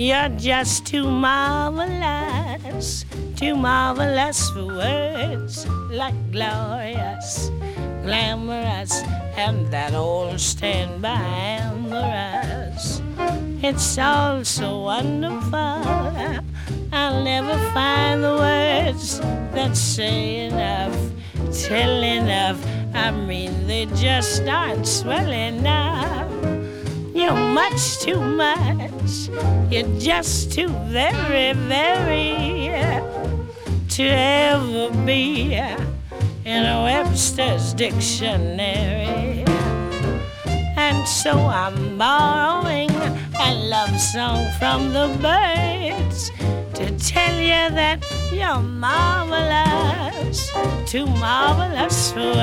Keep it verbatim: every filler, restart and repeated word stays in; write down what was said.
You're just too marvelous, too marvelous for words like glorious, glamorous, and that old standby amorous. It's all so wonderful, I'll never find the words that say enough, tell enough. I mean, they just aren't swell enough. You're much too much, you're just too very, very to ever be in a Webster's dictionary. And so I'm borrowing a love song from the birds to tell you that you're marvelous, too marvelous for